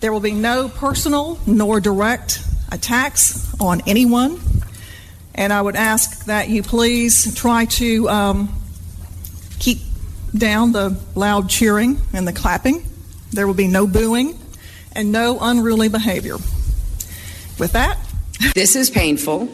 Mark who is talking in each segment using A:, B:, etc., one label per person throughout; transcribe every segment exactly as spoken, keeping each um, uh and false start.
A: There will be no personal nor direct attacks on anyone. And I would ask that you please try to um, keep down the loud cheering and the clapping. There will be no booing and no unruly behavior. With that,
B: this is painful,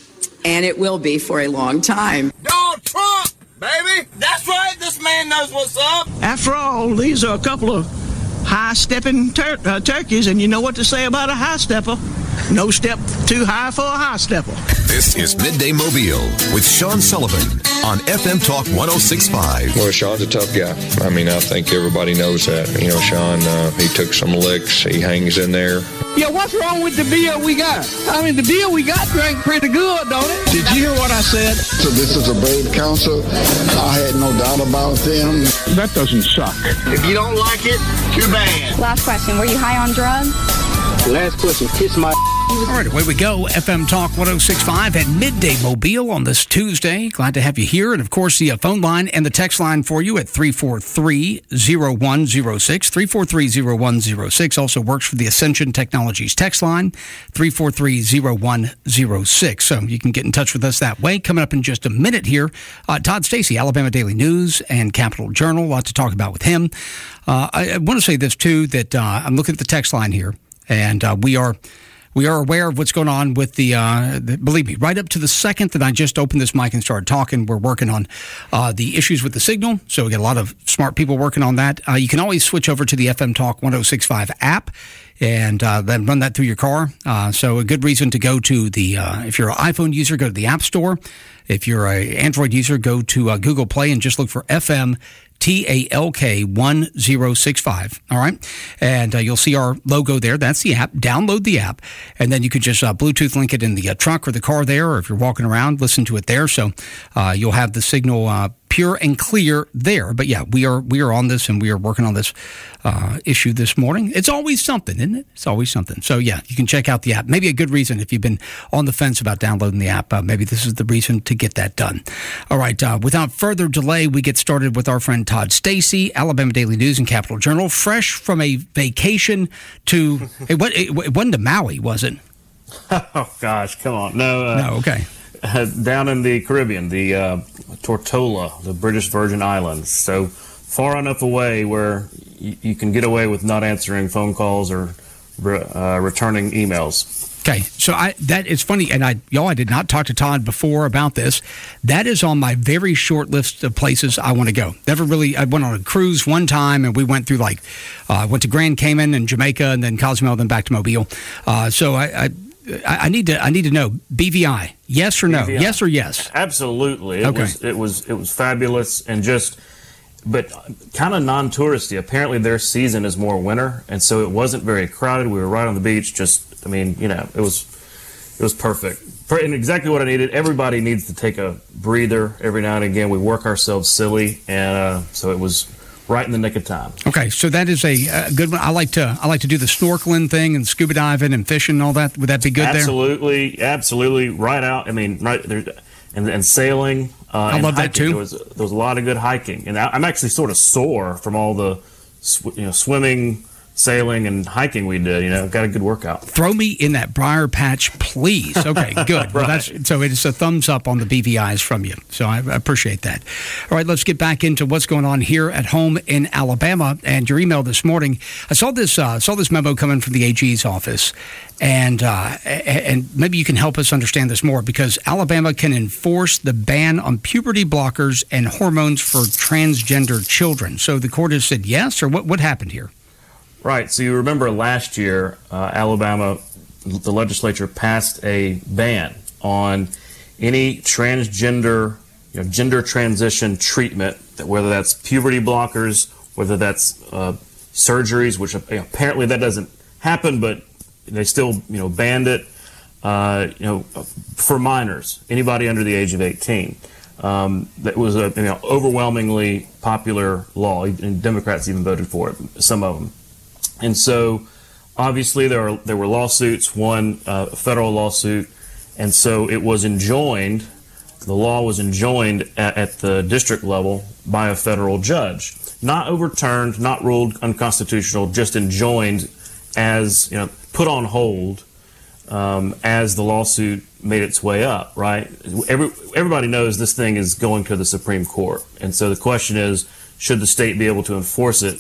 B: and it will be for a long time.
C: Donald Trump, baby! That's right, this man knows what's up!
D: After all, these are a couple of high-stepping tur- uh, turkeys, and you know what to say about a high-stepper. No step too high for a high-stepper.
E: This is Midday Mobile with Sean Sullivan on F M Talk one oh six point five.
F: Well, Sean's a tough guy. I mean, I think everybody knows that. You know, Sean, uh, he took some licks. He hangs in there.
G: Yeah, what's wrong with the beer we got? I mean, the beer we got drank pretty good, don't it?
D: Did you hear what I said?
H: So this is a brave council. I had no doubt about them.
D: That doesn't suck.
C: If you don't like it, too bad.
I: Last question, were you high on drugs?
G: Last question, kiss my...
J: All right, away we go. F M Talk one oh six point five at Midday Mobile on this Tuesday. Glad to have you here. And, of course, the phone line and the text line for you at three four three, oh one oh six. three four three, oh one oh six also works for the Ascension Technologies text line, three four three, oh one oh six. So you can get in touch with us that way. Coming up in just a minute here, uh, Todd Stacy, Alabama Daily News and Capital Journal. A lot to talk about with him. Uh, I, I want to say this, too, that uh, I'm looking at the text line here, and uh, we are... We are aware of what's going on with the, uh, the, believe me, right up to the second that I just opened this mic and started talking, we're working on uh, the issues with the signal. So we got a lot of smart people working on that. Uh, you can always switch over to the F M Talk one oh six point five app and uh, then run that through your car. Uh, so a good reason to go to the, uh, if you're an iPhone user, go to the App Store. If you're an Android user, go to uh, Google Play and just look for F M T A L K one oh six five. All right. And uh, you'll see our logo there. That's the app. Download the app. And then you could just uh, Bluetooth link it in the uh, truck or the car there. Or if you're walking around, listen to it there. So uh, you'll have the signal uh, pure and clear there. But yeah, we are we are on this and we are working on this uh, issue this morning. It's always something, isn't it? It's always something. So yeah, you can check out the app. Maybe a good reason if you've been on the fence about downloading the app. Uh, maybe this is the reason to get that done. All right. Uh, without further delay, we get started with our friend Todd Stacy, Alabama Daily News and Capital Journal, fresh from a vacation to it, it, it wasn't to Maui, was it?
K: Oh gosh, come on, no, uh,
J: no, okay.
K: Uh, down in the Caribbean, the uh, Tortola, the British Virgin Islands, so far enough away where y- you can get away with not answering phone calls or re- uh, returning emails.
J: Okay, so I that is funny, and I y'all I did not talk to Todd before about this. That is on my very short list of places I want to go. Never really. I went on a cruise one time, and we went through like uh, went to Grand Cayman and Jamaica, and then Cozumel, then back to Mobile. Uh, so I, I I need to I need to know B V I, yes or no, B V I. Yes or yes.
K: Absolutely, it
J: okay.
K: was it was it was fabulous and just. But kind of non-touristy. Apparently their season is more winter, and so it wasn't very crowded. We were right on the beach. Just, I mean, you know, it was it was perfect. And exactly what I needed. Everybody needs to take a breather every now and again. We work ourselves silly, and uh, so it was right in the nick of time.
J: Okay, so that is a, a good one. I like to I like to do the snorkeling thing and scuba diving and fishing and all that. Would that be good
K: absolutely,
J: there?
K: Absolutely, absolutely. Right out. I mean, right there, and, and sailing. Uh,
J: I love
K: hiking.
J: that too.
K: There was, there was a lot of good hiking, and I, I'm actually sort of sore from all the, sw- you know, swimming, sailing, and hiking we did. You know, got a good workout.
J: Throw me in that briar patch, please. Okay, good.
K: Right.
J: Well, that's so. It's a thumbs up on the B V Is from you. So I appreciate that. All right, let's get back into what's going on here at home in Alabama. And your email this morning, I saw this uh, saw this memo coming from the A G's office. And uh, and maybe you can help us understand this more, because Alabama can enforce the ban on puberty blockers and hormones for transgender children. So the court has said yes, or what, what happened here?
K: Right. So you remember last year, uh, Alabama, the legislature passed a ban on any transgender, you know, gender transition treatment, whether that's puberty blockers, whether that's uh, surgeries, which apparently that doesn't happen, but they still, you know, banned it, uh, you know, for minors, anybody under the age of eighteen. Um, that was a you know, overwhelmingly popular law, and Democrats even voted for it, some of them. And so, obviously, there are there were lawsuits, one uh, a federal lawsuit, and so it was enjoined. The law was enjoined at, at the district level by a federal judge, not overturned, not ruled unconstitutional, just enjoined. as, you know, put on hold um, as the lawsuit made its way up, right? Every, everybody knows this thing is going to the Supreme Court. And so the question is, should the state be able to enforce it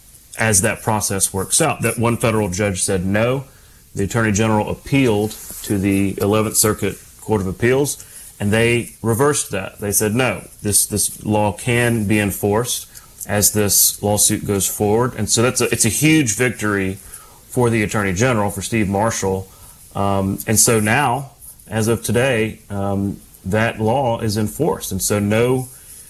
K: as that process works out? That one federal judge said no. The Attorney General appealed to the eleventh Circuit Court of Appeals, and they reversed that. They said no, this this law can be enforced as this lawsuit goes forward. And so that's a, it's a huge victory for the Attorney General, for Steve Marshall. Um, and so now, as of today, um, that law is enforced. And so no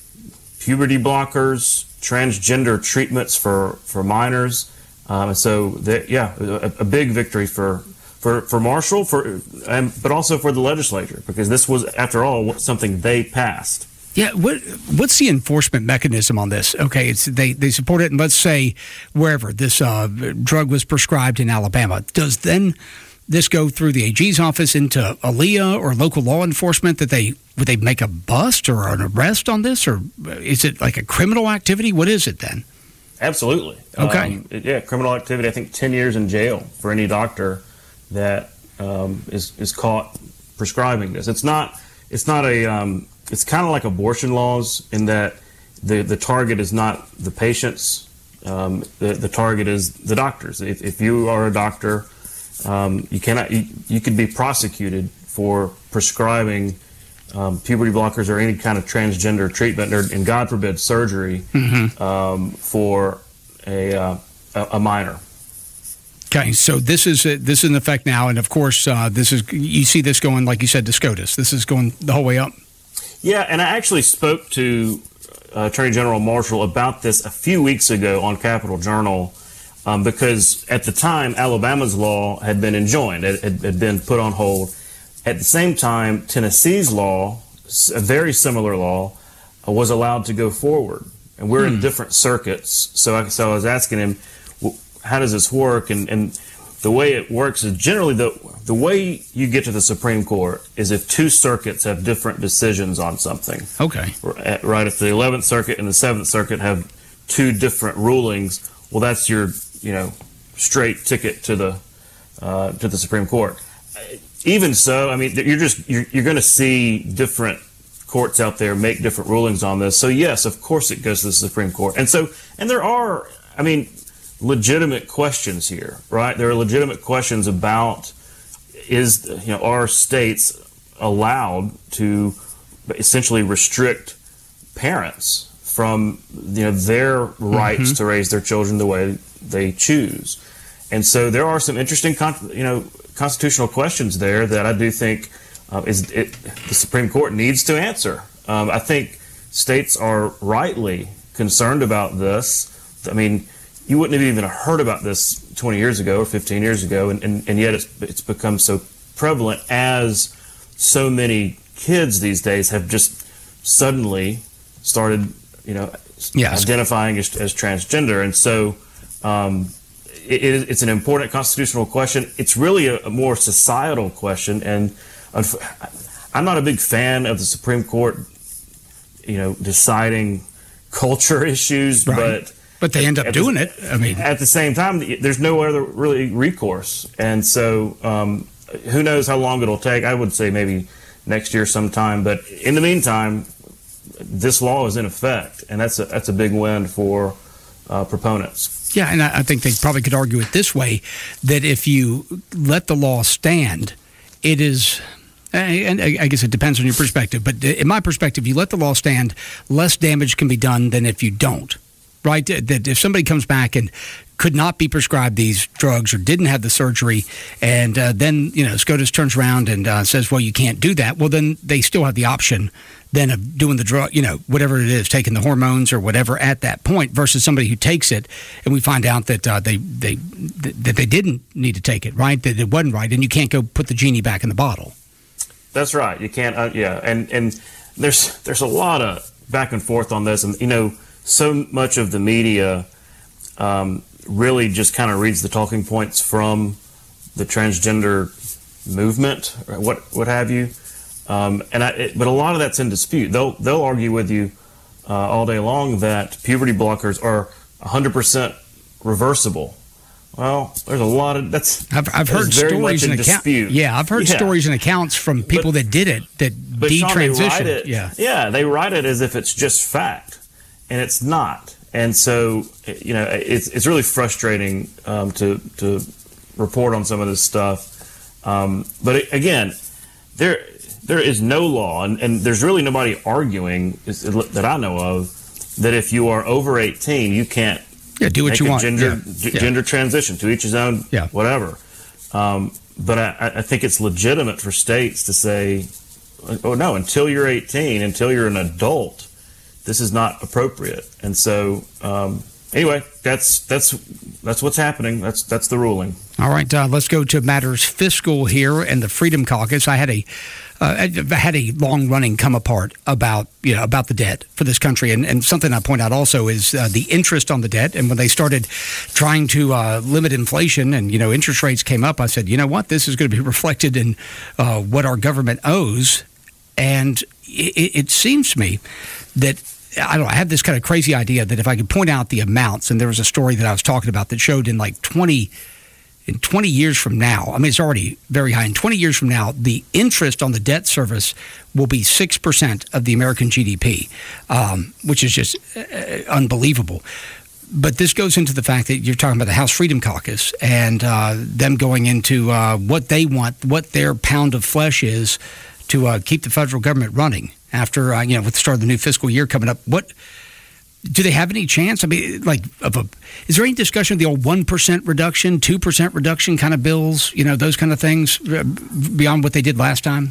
K: puberty blockers, transgender treatments for, for minors. Um, and so, that, yeah, a, a big victory for, for, for Marshall, for, and, but also for the legislature, because this was, after all, something they passed.
J: Yeah, what what's the enforcement mechanism on this? Okay, it's they, they support it, and let's say wherever this uh, drug was prescribed in Alabama, does then this go through the A G's office into A L E A or local law enforcement? That they would they make a bust or an arrest on this, or is it like a criminal activity? What is it then?
K: Absolutely.
J: Okay.
K: Um, yeah, criminal activity. I think ten years in jail for any doctor that um, is is caught prescribing this. It's not. It's not a. Um, it's kind of like abortion laws in that the the target is not the patients. Um, the the target is the doctors. If if you are a doctor, um, you cannot. You, you could be prosecuted for prescribing um, puberty blockers or any kind of transgender treatment, or, and God forbid, surgery mm-hmm. um, for a, uh, a minor.
J: Okay, so this is this is in effect now, and of course, uh, this is you see this going, like you said, to SCOTUS. This is going the whole way up.
K: Yeah, and I actually spoke to uh, Attorney General Marshall about this a few weeks ago on Capitol Journal, um, because at the time, Alabama's law had been enjoined, it had, had been put on hold. At the same time, Tennessee's law, a very similar law, uh, was allowed to go forward. And we're hmm. in different circuits, so I, so I was asking him, well, how does this work? And, and the way it works is generally the the way you get to the Supreme Court is if two circuits have different decisions on something.
J: Okay.
K: Right. If the eleventh Circuit and the seventh Circuit have two different rulings, well, that's your you know straight ticket to the uh, to the Supreme Court. Even so, I mean, you're just you're, you're going to see different courts out there make different rulings on this. So yes, of course, it goes to the Supreme Court. And so and there are, I mean, legitimate questions here, right? There are legitimate questions about is, you know, are states allowed to essentially restrict parents from, you know, their rights mm-hmm. to raise their children the way they choose? And so there are some interesting, you know, constitutional questions there that I do think uh, is it, the Supreme Court needs to answer. Um, I think states are rightly concerned about this. I mean, you wouldn't have even heard about this twenty years ago or fifteen years ago, and, and, and yet it's, it's become so prevalent as so many kids these days have just suddenly started, you know, yes. identifying as, as transgender. And so um, it, it's an important constitutional question. It's really a, a more societal question, and I'm not a big fan of the Supreme Court, you know, deciding culture issues,
J: right.
K: but
J: But they end up doing
K: the,
J: it. I mean,
K: at the same time, there's no other really recourse, and so um, who knows how long it'll take? I would say maybe next year sometime. But in the meantime, this law is in effect, and that's a, that's a big win for uh, proponents.
J: Yeah, and I, I think they probably could argue it this way: that if you let the law stand, it is. And I guess it depends on your perspective, but in my perspective, you let the law stand, less damage can be done than if you don't. Right, that if somebody comes back and could not be prescribed these drugs or didn't have the surgery, and uh, then you know SCOTUS turns around and uh, says, "Well, you can't do that." Well, then they still have the option then of doing the drug, you know, whatever it is, taking the hormones or whatever at that point, versus somebody who takes it and we find out that uh, they they that they didn't need to take it, right? That it wasn't right, and you can't go put the genie back in the bottle.
K: That's right. You can't. Uh, yeah, and and there's there's a lot of back and forth on this, and you know. So much of the media um, really just kind of reads the talking points from the transgender movement, or what what have you, um, and I, it, but a lot of that's in dispute. They'll they'll argue with you uh, all day long that puberty blockers are one hundred percent reversible, Well, there's a lot of that's.
J: I've, I've heard
K: very much
J: stories
K: in
J: and accounts. Yeah, I've heard
K: yeah.
J: stories and accounts from people
K: but,
J: that did it that
K: but Sean, they write
J: detransitioned.
K: it,
J: yeah,
K: yeah, they write it as if it's just fact, and it's not. And so, you know, it's it's really frustrating um, to to report on some of this stuff. Um, but it, again, there there is no law, and, and there's really nobody arguing is, that I know of that if you are over eighteen, you can't.
J: Yeah, do what
K: make
J: you
K: a
J: want.
K: Gender,
J: Yeah.
K: g-
J: Yeah.
K: gender transition, to each his own,
J: Yeah.
K: whatever. Um, but I, I think it's legitimate for states to say, oh, no, until you're eighteen, until you're an adult, this is not appropriate. And so, um, anyway, that's that's that's what's happening. That's that's the ruling.
J: All right, uh, let's go to matters fiscal here and the Freedom Caucus. I had a uh, I had a long running come apart about you know about the debt for this country, and, and something I point out also is uh, the interest on the debt. And when they started trying to uh, limit inflation, and you know interest rates came up, I said, you know what, this is going to be reflected in uh, what our government owes, and it, it seems to me that. I don't know, I have this kind of crazy idea that if I could point out the amounts, and there was a story that I was talking about that showed in like twenty, in twenty years from now, I mean, it's already very high. In twenty years from now, the interest on the debt service will be six percent of the American G D P, um, which is just uh, unbelievable. But this goes into the fact that you're talking about the House Freedom Caucus and uh, them going into uh, what they want, what their pound of flesh is to uh, keep the federal government running. After, uh, you know, with the start of the new fiscal year coming up, what do they have any chance? I mean, like, of a, is there any discussion of the old one percent reduction, two percent reduction kind of bills, you know, those kind of things beyond what they did last time?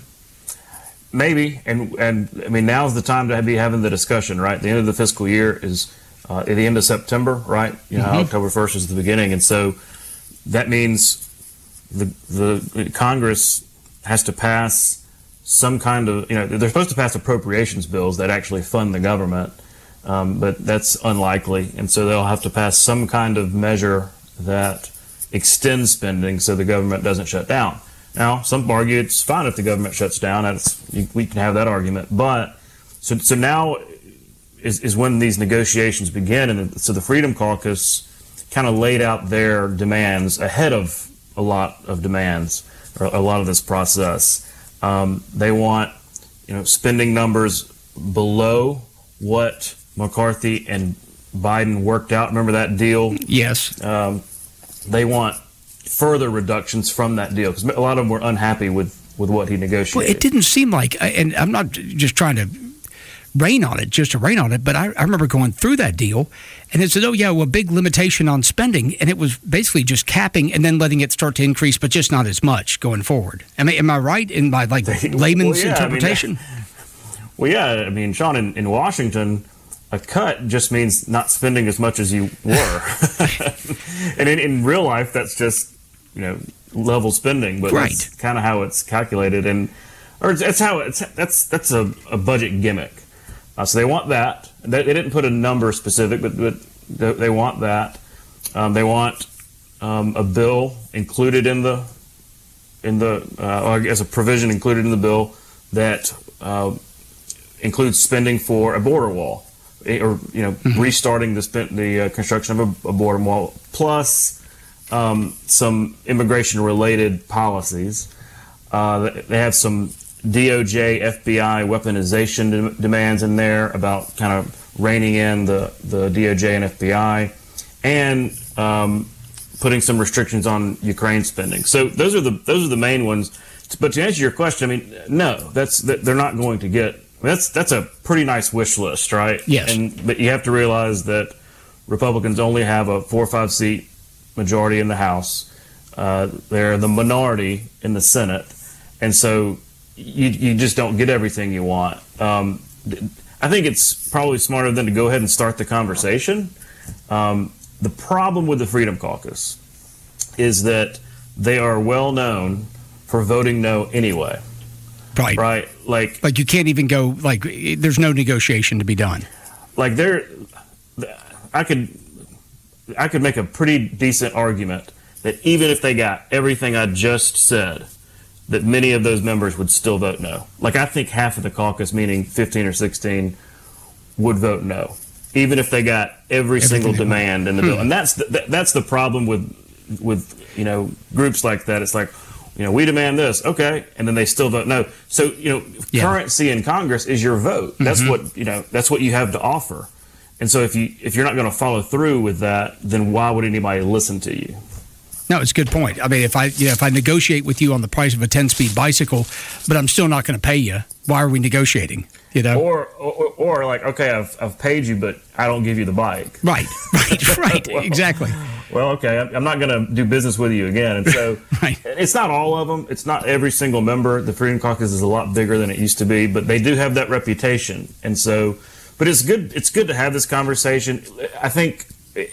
K: Maybe. And, and I mean, now's the time to be having the discussion, right? The end of the fiscal year is uh, at the end of September, right? You know, mm-hmm. October first is the beginning. And so that means the the Congress has to pass some kind of, you know, they're supposed to pass appropriations bills that actually fund the government, um, but that's unlikely. And so they'll have to pass some kind of measure that extends spending so the government doesn't shut down. Now, some argue it's fine if the government shuts down. That's, we can have that argument. But so, so now is, is when these negotiations begin. And so the Freedom Caucus kind of laid out their demands ahead of a lot of demands, or a lot of this process. Um, they want, you know, spending numbers below what McCarthy and Biden worked out. Remember that deal?
J: Yes.
K: Um, they want further reductions from that deal because a lot of them were unhappy with, with what he negotiated.
J: Well, it didn't seem like, and I'm not just trying to rain on it, just to rain on it, but I, I remember going through that deal, and it said, oh, yeah, well, a big limitation on spending, and it was basically just capping and then letting it start to increase, but just not as much going forward. I mean, am I right in my, like, layman's
K: well, yeah,
J: interpretation?
K: I mean, well, yeah, I mean, Sean, in, in Washington, a cut just means not spending as much as you were. And in, in real life, that's just, you know, level spending, but
J: right.
K: That's kind of how it's calculated, and or it's, it's how it's that's that's a, a budget gimmick. Uh, so they want that. They, they didn't put a number specific, but, but they, they want that. Um, they want um, a bill included in the in the uh, or I guess a provision included in the bill that uh, includes spending for a border wall, or you know, mm-hmm. restarting the spent the uh, construction of a, a border wall, plus um, some immigration-related policies. Uh, they have some D O J, F B I weaponization de- demands in there about kind of reining in the, the D O J and F B I, and um, putting some restrictions on Ukraine spending. So those are the those are the main ones. But to answer your question, I mean, no, that's they're not going to get. I mean, that's that's a pretty nice wish list, right?
J: Yes.
K: And but you have to realize that Republicans only have a four or five seat majority in the House. Uh, they're the minority in the Senate, and so. You, you just don't get everything you want. Um, I think it's probably smarter than to go ahead and start the conversation. Um, the problem with the Freedom Caucus is that they are well known for voting no anyway.
J: Right.
K: Right. Like,
J: like you can't even go, like, there's no negotiation to be done.
K: Like there, I could, I could make a pretty decent argument that even if they got everything I just said, that many of those members would still vote no. Like, I think half of the caucus, meaning fifteen or sixteen, would vote no, even if they got every
J: Everything
K: single demand in the
J: hmm.
K: bill. And that's the, that's the problem with with with you know groups like that. It's like, you know, we demand this, okay, and then they still vote no. So you know, yeah. currency in Congress is your vote. That's mm-hmm. what you know. That's what you have to offer. And so if you if you're not going to follow through with that, then why would anybody listen to you?
J: No, it's a good point. I mean, if I you know, if I negotiate with you on the price of a ten-speed bicycle, but I'm still not going to pay you, why are we negotiating? You know,
K: or or, or like, okay, I've I've paid you, but I don't give you the bike.
J: Right, right, right,
K: well,
J: exactly.
K: Well, okay, I'm not going to do business with you again. And so
J: right.
K: It's not all of them. It's not every single member. The Freedom Caucus is a lot bigger than it used to be, but they do have that reputation. And so, but it's good. It's good to have this conversation. I think.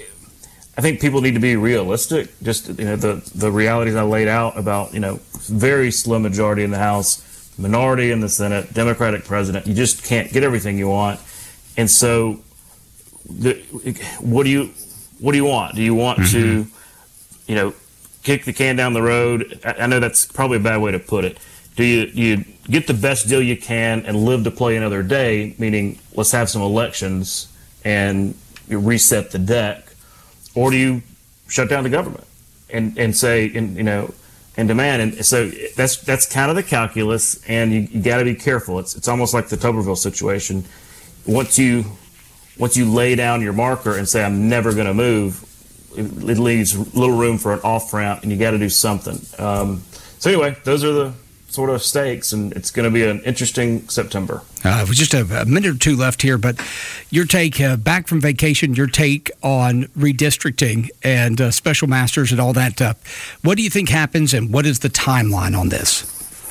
K: I think people need to be realistic. Just you know, the the realities I laid out about you know, very slim majority in the House, minority in the Senate, Democratic president. You just can't get everything you want. And so, the, what do you what do you want? Do you want mm-hmm. to, you know, kick the can down the road? I, I know that's probably a bad way to put it. Do you you get the best deal you can and live to play another day? Meaning, let's have some elections and you reset the deck. Or do you shut down the government and, and say, and, you know, and demand? And so that's that's kind of the calculus, and you, you got to be careful. It's it's almost like the Tuberville situation. Once you once you lay down your marker and say, I'm never going to move, it, it leaves little room for an off ramp, and you got to do something. Um, so anyway, those are the sort of stakes, and it's going to be an interesting September.
J: Uh, with just a, a minute or two left here, but your take, uh, back from vacation, your take on redistricting and uh, special masters and all that. Uh, what do you think happens, and what is the timeline on this?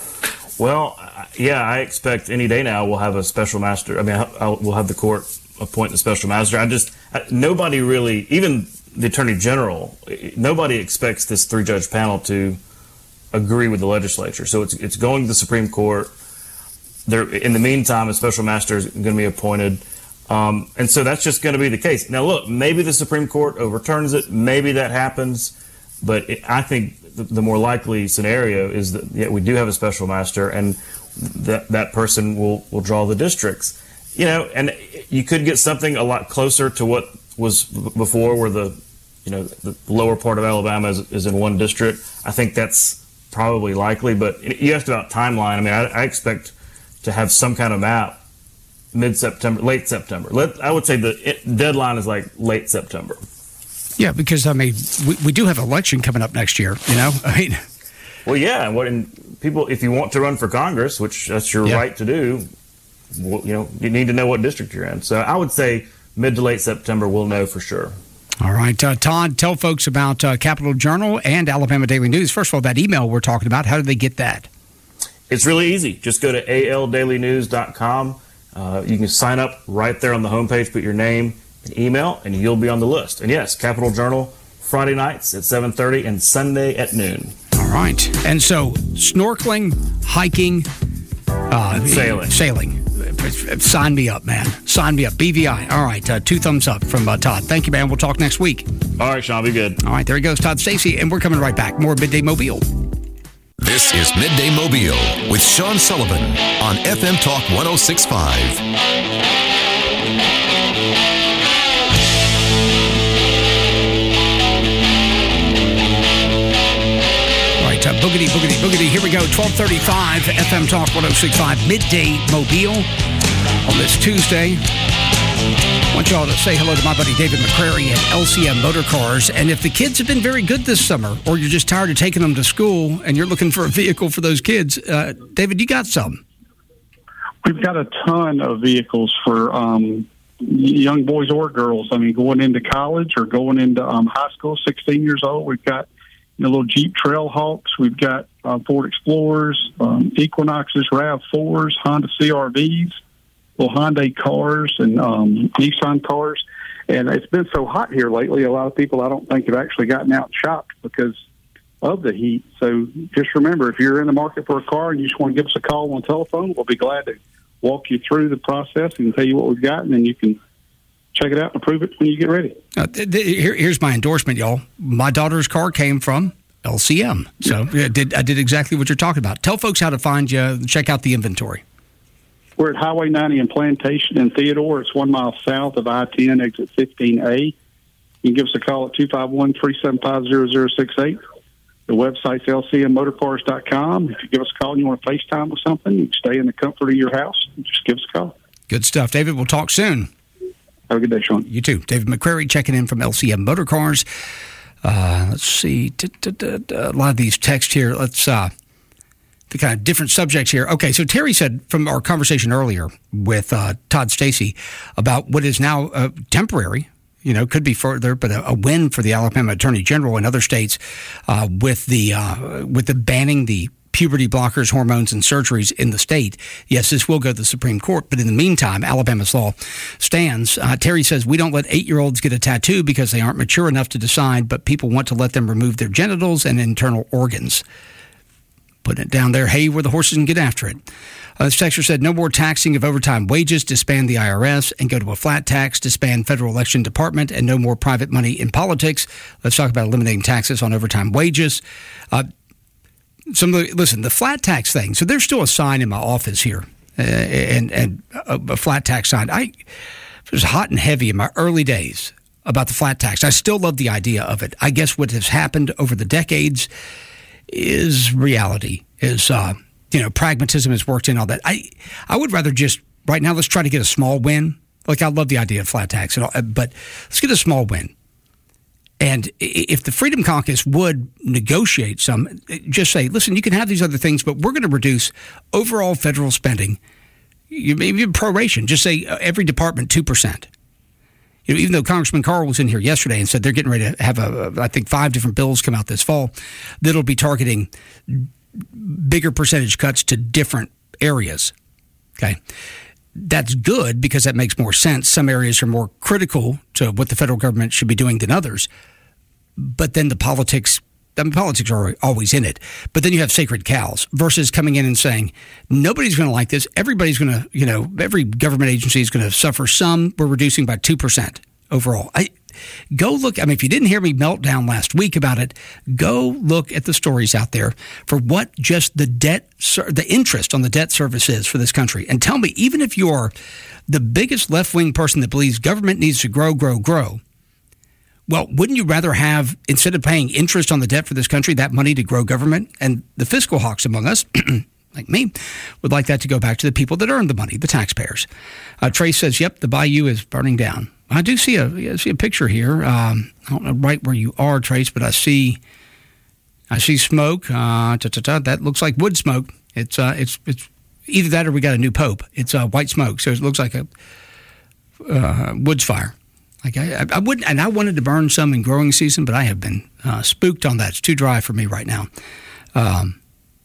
K: Well, yeah, I expect any day now we'll have a special master. I mean, I'll, we'll have the court appoint the special master. I just, I, nobody really, even the Attorney General, nobody expects this three-judge panel to agree with the legislature. So it's it's going to the Supreme Court. There, in the meantime, a special master is going to be appointed. Um, and so that's just going to be the case. Now, look, maybe the Supreme Court overturns it. Maybe that happens. But it, I think the, the more likely scenario is that yeah, we do have a special master, and that that person will, will draw the districts. You know, and you could get something a lot closer to what was before, where the you know the lower part of Alabama is, is in one district. I think that's probably likely, but you asked about timeline. I mean, I, I expect to have some kind of map mid-September, late September. Let, I would say the it, deadline is like late September.
J: Yeah, because I mean, we, we do have an election coming up next year. You know, I mean,
K: well, yeah, and what and people, if you want to run for Congress, which that's your yeah. right to do, well, you know, you need to know what district you're in. So I would say mid to late September, we'll know for sure.
J: All right, uh, Todd, tell folks about uh, Capital Journal and Alabama Daily News. First of all, that email we're talking about, how do they get that?
K: It's really easy. Just go to a l daily news dot com. Uh, you can sign up right there on the homepage, put your name and email, and you'll be on the list. And yes, Capital Journal, Friday nights at seven thirty and Sunday at noon.
J: All right. And so snorkeling, hiking, uh,
K: sailing.
J: Sailing. Sign me up, man. Sign me up. B V I. All right. Uh, two thumbs up from uh, Todd. Thank you, man. We'll talk next week.
K: All right, Sean. Be good.
J: All right. There he goes, Todd Stacy. And we're coming right back. More Midday Mobile.
E: This is Midday Mobile with Sean Sullivan on F M Talk one oh six point five.
J: Uh, boogity, boogity, boogity. Here we go. twelve thirty-five F M Talk one oh six point five Midday Mobile on this Tuesday. I want y'all to say hello to my buddy David McCrary at L C M Motor Cars. And if the kids have been very good this summer, or you're just tired of taking them to school and you're looking for a vehicle for those kids, uh, David, you got some.
L: We've got a ton of vehicles for um, young boys or girls. I mean, going into college or going into um, high school, sixteen years old. We've got you know, little Jeep Trailhawks. We've got uh, Ford Explorers, um, Equinoxes, RAV fours, Honda C R Vs, little Hyundai cars, and um, Nissan cars. And it's been so hot here lately, a lot of people I don't think have actually gotten out and shopped because of the heat. So just remember, if you're in the market for a car and you just want to give us a call on the telephone, we'll be glad to walk you through the process and tell you what we've got, and then you can check it out and approve it when you get ready.
J: Uh, th- th- here, here's my endorsement, y'all. My daughter's car came from L C M. So yeah. I, did, I did exactly what you're talking about. Tell folks how to find you, check out the inventory.
L: We're at Highway ninety in Plantation and Theodore. It's one mile south of I ten, exit fifteen A. you can give us a call at two five one, three seven five, zero zero six eight. The website's L C M motorcars dot com. If you give us a call and you want to FaceTime with something, you can stay in the comfort of your house. Just give us a call.
J: Good stuff. David, we'll talk soon.
L: Have a good day, Sean.
J: You too. David McCrary checking in from L C M Motorcars. Uh, let's see. A lot of these texts here. Let's, uh, the kind of different subjects here. Okay, so Terry said from our conversation earlier with uh, Todd Stacey about what is now uh, temporary, you know, could be further, but a, a win for the Alabama Attorney General and other states uh, with the uh, with the banning the puberty blockers, hormones, and surgeries in the state. Yes, this will go to the Supreme Court, but in the meantime, Alabama's law stands. Uh, Terry says, we don't let eight-year-olds get a tattoo because they aren't mature enough to decide, but people want to let them remove their genitals and internal organs. Putting it down there, hey, where the horses can get after it. Uh, this texter said, no more taxing of overtime wages, disband the I R S, and go to a flat tax, disband federal election department, and no more private money in politics. Let's talk about eliminating taxes on overtime wages. Uh, Some of the, listen, the flat tax thing. So there's still a sign in my office here, uh, and and a, a flat tax sign. I it was hot and heavy in my early days about the flat tax. I still love the idea of it. I guess what has happened over the decades is reality. Is uh, you know, pragmatism has worked in all that. I I would rather just right now let's try to get a small win. Like I love the idea of flat tax, and all, but let's get a small win. And if the Freedom Caucus would negotiate some, just say, listen, you can have these other things, but we're going to reduce overall federal spending, maybe proration. Just say every department two percent. You know, even though Congressman Carl was in here yesterday and said they're getting ready to have, a, I think, five different bills come out this fall that'll be targeting bigger percentage cuts to different areas. Okay. That's good because that makes more sense. Some areas are more critical to what the federal government should be doing than others. But then the politics, I mean, politics are always in it. But then you have sacred cows versus coming in and saying, nobody's going to like this. Everybody's going to, you know, every government agency is going to suffer some. We're reducing by two percent overall. I Go look. I mean, if you didn't hear me melt down last week about it, go look at the stories out there for what just the debt, the interest on the debt service is for this country. And tell me, even if you're the biggest left-wing person that believes government needs to grow, grow, grow, well, wouldn't you rather have, instead of paying interest on the debt for this country, that money to grow government? And the fiscal hawks among us, like me, would like that to go back to the people that earned the money, the taxpayers. Uh, Trace says, yep, the bayou is burning down. I do see a I see a picture here. Um, I don't know right where you are, Trace, but I see I see smoke. Uh, ta, ta, ta, that looks like wood smoke. It's uh, it's it's either that or we got a new pope. It's uh, white smoke, so it looks like a uh, woods fire. Like I, I wouldn't, and I wanted to burn some in growing season, but I have been uh, spooked on that. It's too dry for me right now. Um,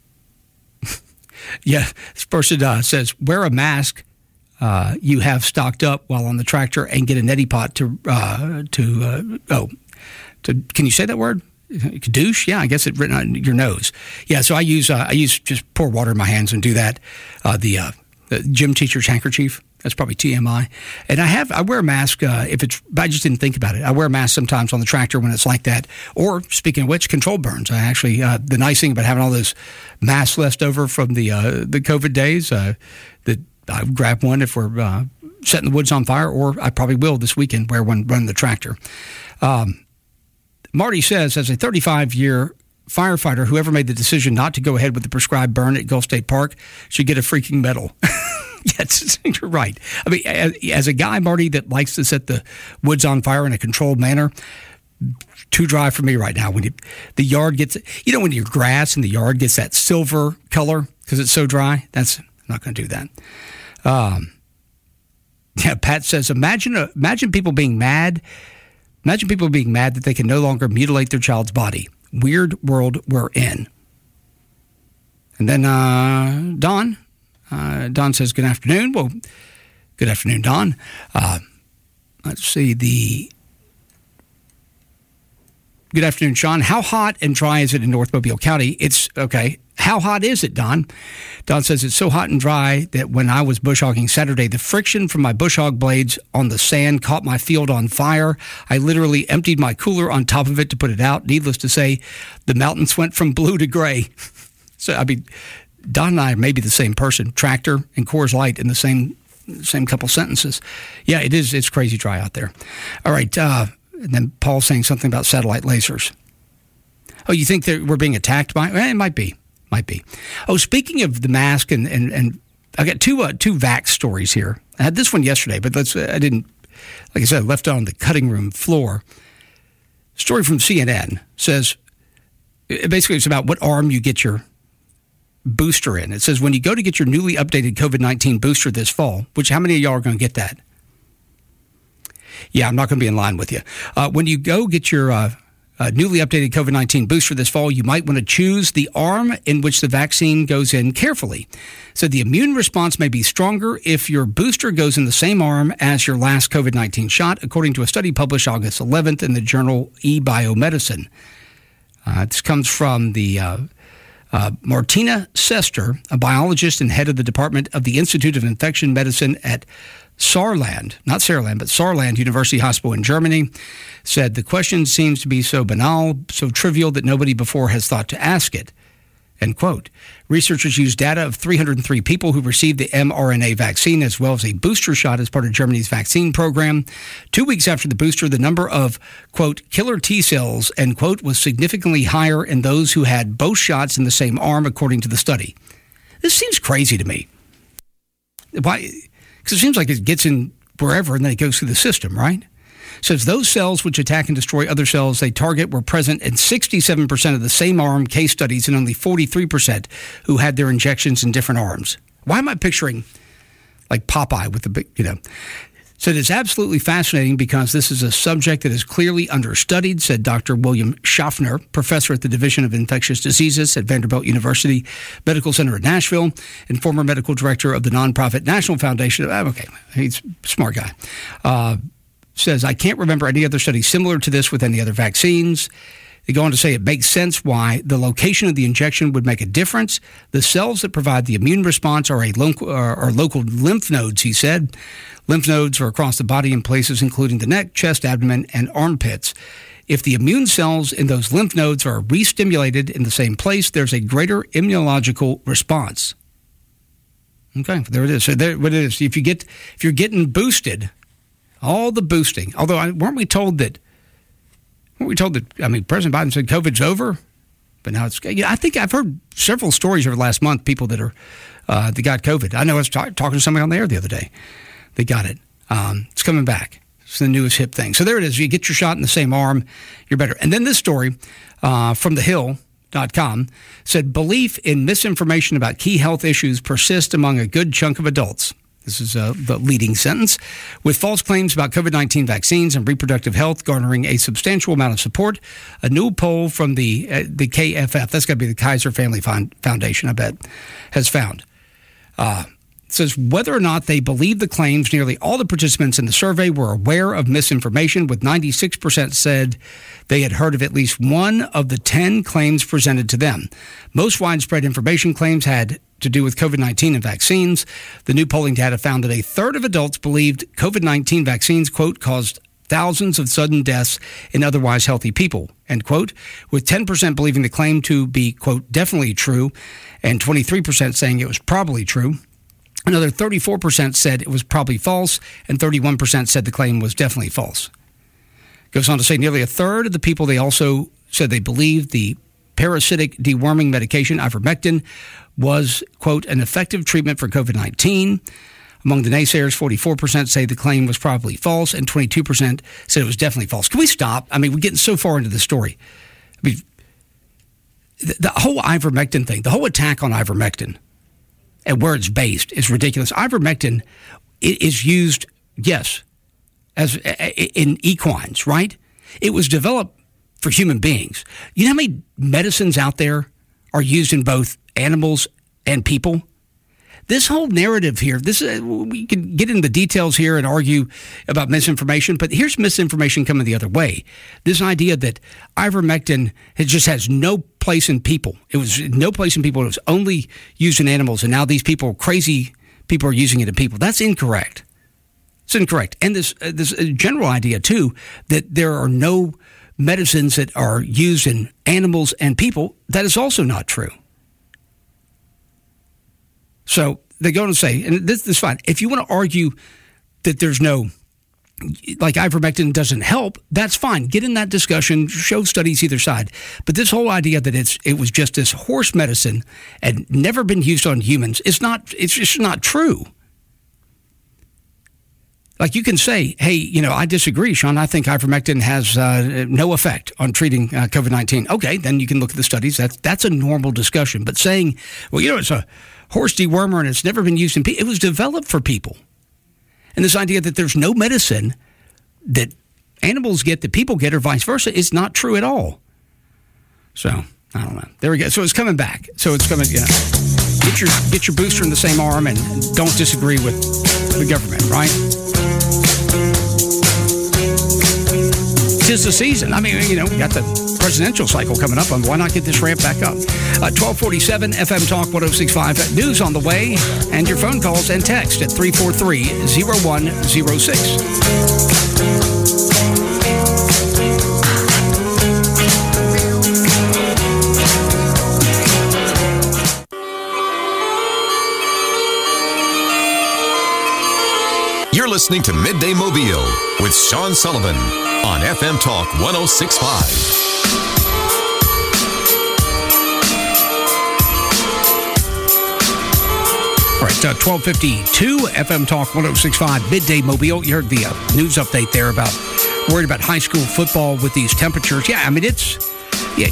J: yeah, this person uh, says wear a mask. Uh, you have stocked up while on the tractor and get a neti pot to uh, to uh, oh to can you say that word? Kadoosh? Yeah, I guess it's written on your nose. Yeah, so I use uh, I use just pour water in my hands and do that. Uh, the, uh, the gym teacher's handkerchief. That's probably T M I. And I have I wear a mask uh, if it's. I just didn't think about it. I wear a mask sometimes on the tractor when it's like that. Or speaking of which, control burns. I actually uh, the nice thing about having all those masks left over from the uh, the COVID days uh, that. I grab one if we're uh, setting the woods on fire, or I probably will this weekend wear one running the tractor. Um, Marty says, as a thirty-five-year firefighter, whoever made the decision not to go ahead with the prescribed burn at Gulf State Park should get a freaking medal. Yes, you're right. I mean, as, as a guy, Marty, that likes to set the woods on fire in a controlled manner, too dry for me right now. When you, the yard gets, you know, when your grass in the yard gets that silver color because it's so dry, that's I'm not going to do that. Um, yeah, Pat says, imagine a, imagine people being mad. Imagine people being mad that they can no longer mutilate their child's body. Weird world we're in. And then uh, Don, uh, Don says, good afternoon. Well, good afternoon, Don. Uh, let's see the. Good afternoon, Sean. How hot and dry is it in North Mobile County? It's okay. How hot is it, Don? Don says it's so hot and dry that when I was bush hogging Saturday, the friction from my bush hog blades on the sand caught my field on fire. I literally emptied my cooler on top of it to put it out. Needless to say, the mountains went from blue to gray. So, I mean, Don and I may be the same person. Tractor and Coors Light in the same same couple sentences. Yeah, it is. It's crazy dry out there. All right. Uh, And then Paul saying something about satellite lasers. Oh, you think that we're being attacked by? Eh, it might be. Might be. Oh, speaking of the mask, and, and, and I got two uh, two vax stories here. I had this one yesterday, but let's, I didn't, like I said, I left it on the cutting room floor. Story from C N N says, basically it's about what arm you get your booster in. It says, when you go to get your newly updated COVID nineteen booster this fall, which how many of y'all are going to get that? Yeah, I'm not going to be in line with you. Uh, when you go get your uh, uh, newly updated COVID nineteen booster this fall, you might want to choose the arm in which the vaccine goes in carefully. So the immune response may be stronger if your booster goes in the same arm as your last COVID nineteen shot, according to a study published August eleventh in the journal eBiomedicine. Uh, this comes from the uh, uh, Martina Sester, a biologist and head of the Department of the Institute of Infection Medicine at Saarland, not Saarland, but Saarland University Hospital in Germany, said the question seems to be so banal, so trivial that nobody before has thought to ask it. End quote. Researchers used data of three hundred three people who received the mRNA vaccine as well as a booster shot as part of Germany's vaccine program. Two weeks after the booster, the number of, quote, killer T cells, end quote, was significantly higher in those who had both shots in the same arm, according to the study. This seems crazy to me. Why? Because it seems like it gets in wherever and then it goes through the system, right? Says those cells which attack and destroy other cells they target were present in sixty-seven percent of the same arm case studies and only forty-three percent who had their injections in different arms. Why am I picturing like Popeye with the big, you know? Said it's absolutely fascinating because this is a subject that is clearly understudied, said Doctor William Schaffner, professor at the Division of Infectious Diseases at Vanderbilt University Medical Center in Nashville and former medical director of the nonprofit National Foundation. Okay, he's a smart guy. Uh, says, I can't remember any other study similar to this with any other vaccines. They go on to say it makes sense why the location of the injection would make a difference. The cells that provide the immune response are, a local, are local lymph nodes, he said. Lymph nodes are across the body in places including the neck, chest, abdomen, and armpits. If the immune cells in those lymph nodes are re-stimulated in the same place, there's a greater immunological response. Okay, there it is. So there, what it is, if you get, if you're getting boosted, all the boosting. Although, weren't we told that? Weren't we told that? I mean, President Biden said COVID's over, but now it's. Yeah, I think I've heard several stories over the last month. People that are uh, that got COVID. I know I was talk, talking to somebody on the air the other day. They got it. Um, it's coming back. It's the newest hip thing. So there it is. You get your shot in the same arm, you're better. And then this story uh, from the hill dot com said belief in misinformation about key health issues persists among a good chunk of adults. This is uh, the leading sentence. With false claims about COVID nineteen vaccines and reproductive health garnering a substantial amount of support, a new poll from the uh, the K F F, that's got to be the Kaiser Family Foundation, I bet, has found. Uh, it says whether or not they believe the claims, nearly all the participants in the survey were aware of misinformation, with ninety-six percent said they had heard of at least one of the ten claims presented to them. Most widespread information claims had to do with COVID nineteen and vaccines. The new polling data found that a third of adults believed COVID nineteen vaccines, quote, caused thousands of sudden deaths in otherwise healthy people, end quote, with ten percent believing the claim to be, quote, definitely true, and twenty-three percent saying it was probably true. Another thirty-four percent said it was probably false, and thirty-one percent said the claim was definitely false. Goes on to say nearly a third of the people they also said they believed the parasitic deworming medication ivermectin was, quote, an effective treatment for COVID nineteen. Among the naysayers, forty-four percent say the claim was probably false, and twenty-two percent said it was definitely false. Can we stop? I mean, we're getting so far into the story. I mean, the, the whole ivermectin thing, the whole attack on ivermectin and where it's based is ridiculous. Ivermectin is used, yes, as in equines, right? It was developed for human beings. You know how many medicines out there are used in both animals and people? This whole narrative here, this uh, we can get into the details here and argue about misinformation, but here's misinformation coming the other way. This idea that ivermectin it just has no place in people. It was no place in people. It was only used in animals, and now these people, crazy people, are using it in people. That's incorrect. It's incorrect. And this uh, this general idea, too, that there are no medicines that are used in animals and people, that is also not true. So they go on to say, and this, this is fine, if you want to argue that there's no like ivermectin doesn't help, that's fine. Get in that discussion, show studies either side. But this whole idea that it's it was just this horse medicine and never been used on humans, it's not, it's just not true. Like you can say, hey, you know, I disagree, Sean. I think ivermectin has uh, no effect on treating uh, COVID nineteen. Okay, then you can look at the studies. That's, that's a normal discussion. But saying, well, you know, it's a horse dewormer and it's never been used in people, it was developed for people. And this idea that there's no medicine that animals get that people get or vice versa is not true at all. So, I don't know. There we go. So it's coming back. So it's coming, you know, get your, get your booster in the same arm and don't disagree with the government, right? Tis the season. I mean, you know, we got the presidential cycle coming up. Why not get this ramp back up? Uh, twelve forty-seven F M Talk one oh six point five. News on the way, and your phone calls and text at three four three, oh one oh six.
E: You're listening to Midday Mobile with Sean Sullivan on F M Talk one oh six point five.
J: All right, uh, twelve fifty-two F M Talk one oh six point five, Midday Mobile. You heard the uh, news update there about worried about high school football with these temperatures. Yeah, I mean, it's... Yeah,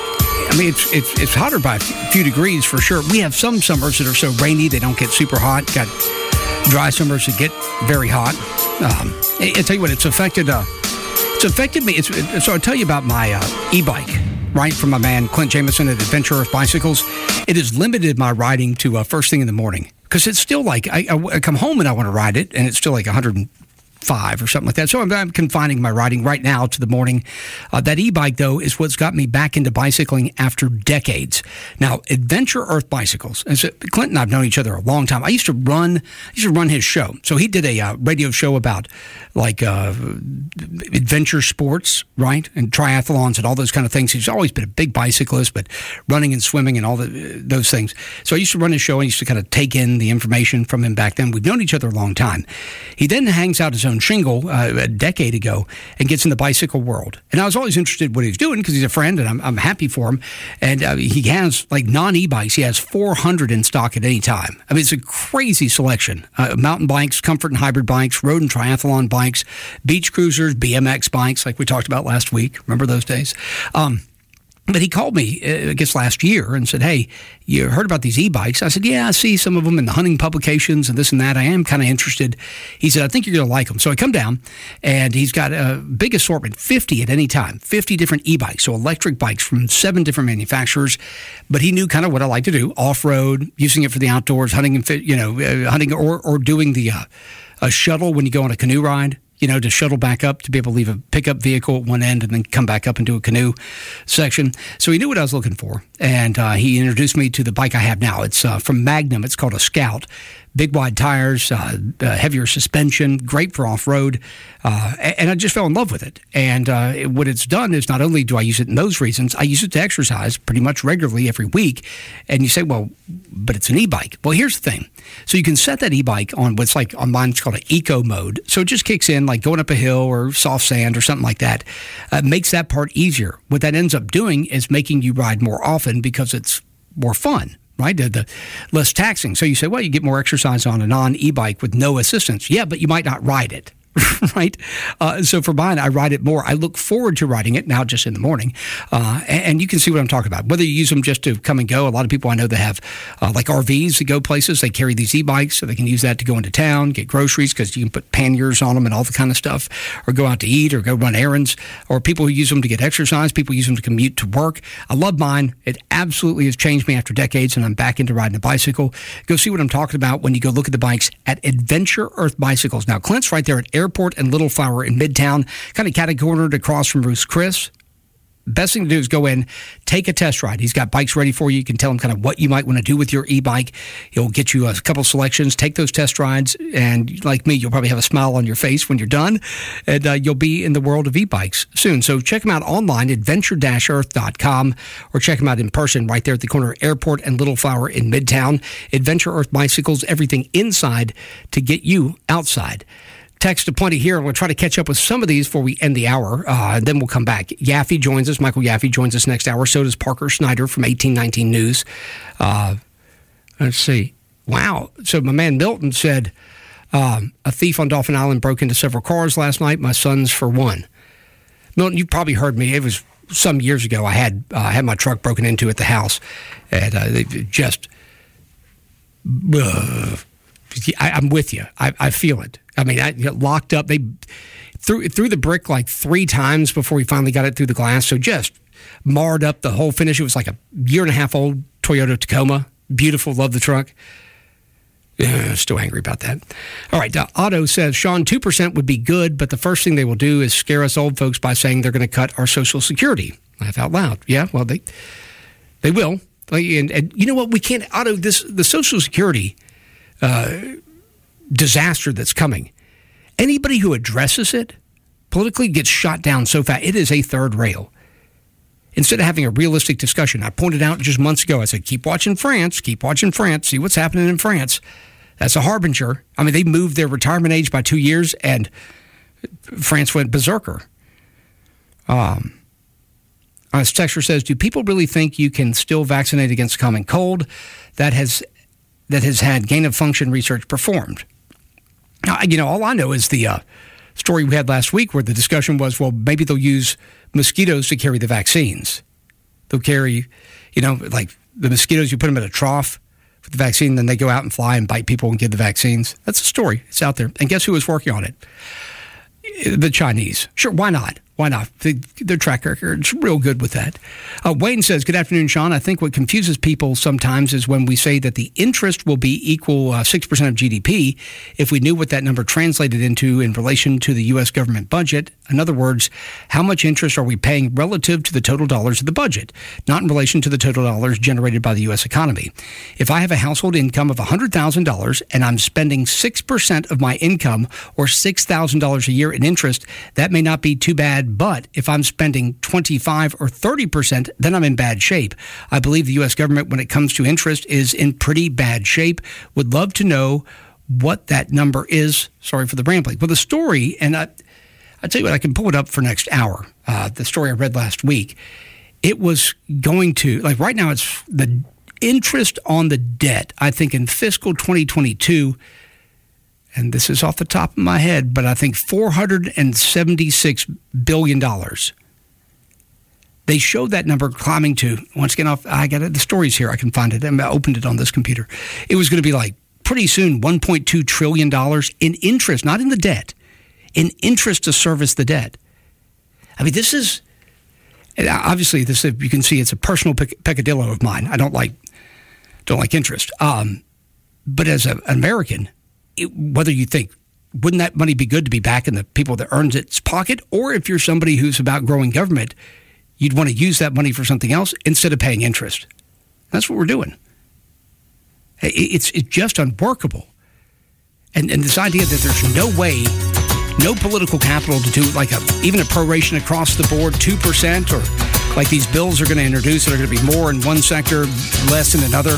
J: I mean, it's, it's it's hotter by a few degrees for sure. We have some summers that are so rainy they don't get super hot. Got dry summers that get very hot. Um, I, I tell you what, it's affected. Uh, it's affected me. It's, it, so I'll tell you about my uh, e-bike, right, from my man Clint Jameson at Adventure Earth Bicycles. It has limited my riding to uh, first thing in the morning because it's still like I, I, I come home and I want to ride it, and it's still like one hundred five or something like that. So I'm, I'm confining my riding right now to the morning. Uh, that e-bike, though, is what's got me back into bicycling after decades. Now, Adventure Earth Bicycles, and so Clint and I have known each other a long time. I used to run, I used to run his show. So he did a uh, radio show about like uh, adventure sports, right, and triathlons and all those kind of things. He's always been a big bicyclist, but running and swimming and all the, those things. So I used to run his show. I used to kind of take in the information from him back then. We've known each other a long time. He then hangs out his own shingle uh, a decade ago and gets in the bicycle world. And I was always interested in what he was doing because he's a friend and I'm, I'm happy for him. And uh, he has like non-e-bikes. He has four hundred in stock at any time. I mean, it's a crazy selection. Uh, mountain bikes, comfort and hybrid bikes, road and triathlon bikes, beach cruisers, B M X bikes like we talked about last week. Remember those days? Um, But he called me, I guess, last year and said, hey, you heard about these e-bikes? I said, yeah, I see some of them in the hunting publications and this and that. I am kind of interested. He said, I think you're going to like them. So I come down, and he's got a big assortment, fifty at any time, fifty different e-bikes, so electric bikes from seven different manufacturers. But he knew kind of what I like to do, off-road, using it for the outdoors, hunting, and you know, uh, hunting or, or doing the uh, a shuttle when you go on a canoe ride. You know, to shuttle back up, to be able to leave a pickup vehicle at one end and then come back up and do a canoe section. So he knew what I was looking for, and uh, he introduced me to the bike I have now. It's uh, from Magnum. It's called a Scout. Big wide tires, uh, uh, heavier suspension, great for off-road, uh, and I just fell in love with it. And uh, it, what it's done is not only do I use it in those reasons, I use it to exercise pretty much regularly every week. And you say, well, but it's an e-bike. Well, here's the thing. So you can set that e-bike on what's like, on mine it's called an eco mode. So it just kicks in like going up a hill or soft sand or something like that. Uh, makes that part easier. What that ends up doing is making you ride more often because it's more fun. Right? The, the less taxing. So you say, well, you get more exercise on a non-e-bike with no assistance. Yeah, but you might not ride it. Right? Uh, so for mine, I ride it more. I look forward to riding it now just in the morning. Uh, and, and you can see what I'm talking about. Whether you use them just to come and go. A lot of people I know that have uh, like R Vs that go places. They carry these e-bikes so they can use that to go into town, get groceries because you can put panniers on them and all the kind of stuff, or go out to eat or go run errands, or people who use them to get exercise. People use them to commute to work. I love mine. It absolutely has changed me after decades, and I'm back into riding a bicycle. Go see what I'm talking about when you go look at the bikes at Adventure Earth Bicycles. Now, Clint's right there at Airport and Little Flower in Midtown, kind of catty-cornered across from Ruth's Chris. Best thing to do is go in, take a test ride. He's got bikes ready for you. You can tell him kind of what you might want to do with your e-bike. He'll get you a couple selections, take those test rides, and like me, you'll probably have a smile on your face when you're done, and uh, you'll be in the world of e-bikes soon. So check him out online, adventure dash earth dot com, or check him out in person right there at the corner of Airport and Little Flower in Midtown. Adventure Earth Bicycles, everything inside to get you outside. text aplenty here. We'll try to catch up with some of these before we end the hour, uh, and then we'll come back. Yaffe joins us. Michael Yaffe joins us next hour. So does Parker Snyder from eighteen nineteen News. Uh, let's see. Wow. So my man Milton said, um, a thief on Dolphin Island broke into several cars last night. My son's for one. Milton, you probably heard me. It was some years ago. I had uh, had my truck broken into at the house, and uh, they just. Uh, I, I'm with you. I, I feel it. I mean, I got locked up. They threw threw the brick like three times before we finally got it through the glass. So just marred up the whole finish. It was like a year and a half old Toyota Tacoma. Beautiful. Love the truck. Uh, still angry about that. All right. Uh, Otto says, Sean, two percent would be good, but the first thing they will do is scare us old folks by saying they're going to cut our Social Security. Laugh out loud. Yeah, well, they they will. Like, and, and you know what? We can't, Otto, this, the Social Security uh, disaster that's coming, anybody who addresses it politically gets shot down so fast. It is a third rail. Instead of having a realistic discussion, I pointed out just months ago, I said, keep watching France, keep watching France, see what's happening in France. That's a harbinger. I mean, they moved their retirement age by two years, and France went berserker. Um, this texter says, do people really think you can still vaccinate against common cold that has that has had gain-of-function research performed? Now, you know, all I know is the uh, story we had last week where the discussion was, well, maybe they'll use mosquitoes to carry the vaccines. They'll carry, you know, like the mosquitoes, you put them in a trough for the vaccine, then they go out and fly and bite people and give the vaccines. That's a story. It's out there. And guess who was working on it? The Chinese. Sure, why not? Why not? They, their track record's real good with that. Uh, Wayne says, good afternoon, Sean. I think what confuses people sometimes is when we say that the interest will be equal uh, six percent of G D P if we knew what that number translated into in relation to the U S government budget. In other words, how much interest are we paying relative to the total dollars of the budget, not in relation to the total dollars generated by the U S economy. If I have a household income of one hundred thousand dollars and I'm spending six percent of my income or six thousand dollars a year in interest, that may not be too bad. But if I'm spending twenty-five or thirty percent, then I'm in bad shape. I believe the U S government, when it comes to interest, is in pretty bad shape. Would love to know what that number is. Sorry for the rambling. But the story, and I, I tell you what, I can pull it up for next hour. Uh, the story I read last week, it was going to, like right now, it's the interest on the debt, I think in fiscal twenty twenty-two, and this is off the top of my head, but I think four hundred seventy-six billion dollars. They showed that number climbing to, once again, off, I got it, the stories here, I can find it, I opened it on this computer. It was going to be like, pretty soon, one point two trillion dollars in interest, not in the debt, in interest to service the debt. I mean, this is, obviously, this you can see it's a personal pec- peccadillo of mine. I don't like, don't like interest. Um, but as a, an American, It, whether you think, wouldn't that money be good to be back in the people that earns its pocket? Or if you're somebody who's about growing government, you'd want to use that money for something else instead of paying interest. That's what we're doing. It, it's, it's just unworkable. And, and this idea that there's no way, no political capital to do like a, even a proration across the board, two percent, or like these bills are going to introduce that are going to be more in one sector, less in another.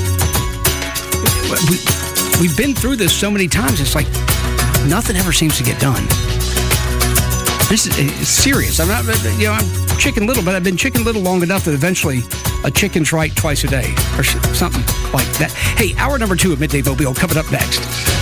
J: We, We've been through this so many times. It's like nothing ever seems to get done. This is it's serious. I'm not, you know, I'm Chicken Little, but I've been Chicken Little long enough that eventually a chicken's right twice a day or something like that. Hey, hour number two of Midday Mobile coming up next.